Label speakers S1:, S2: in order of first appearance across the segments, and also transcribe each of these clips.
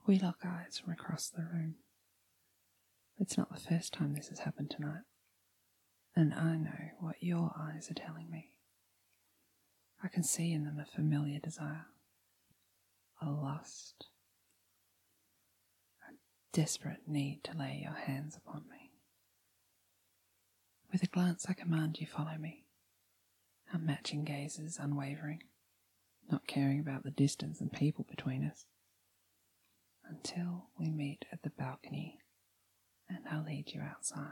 S1: We lock eyes from across the room. It's not the first time this has happened tonight, and I know what your eyes are telling me. I can see in them a familiar desire, a lust, a desperate need to lay your hands upon me. With a glance I command you follow me, our matching gazes unwavering, not caring about the distance and people between us, until we meet at the balcony and I'll lead you outside.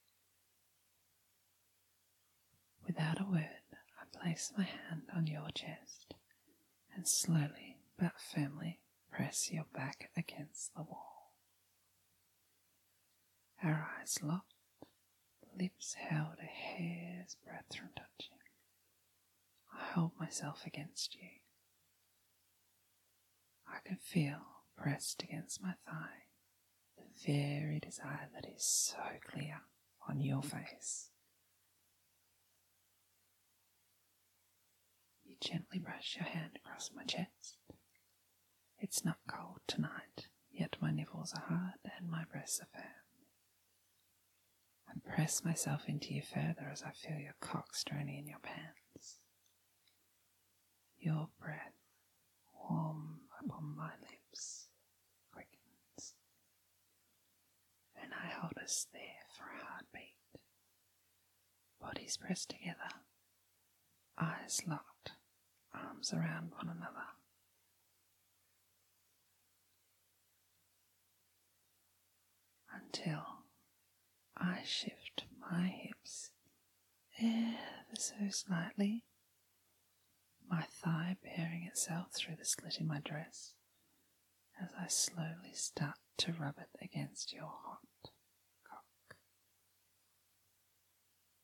S1: Without a word, I place my hand on your chest and slowly but firmly press your back against the wall. Our eyes locked, lips held a hair's breadth from touching. I hold myself against you. I can feel pressed against my thigh the very desire that is so clear on your face. You gently brush your hand across my chest. It's not cold tonight, yet my nipples are hard and my breasts are firm. I press myself into you further as I feel your cock straining in your pants. Your breath, warm upon my lips, quickens, and I hold us there for a heartbeat. Bodies pressed together, eyes locked, arms around one another. Until I shift my hips ever so slightly, my thigh bearing itself through the slit in my dress as I slowly start to rub it against your hot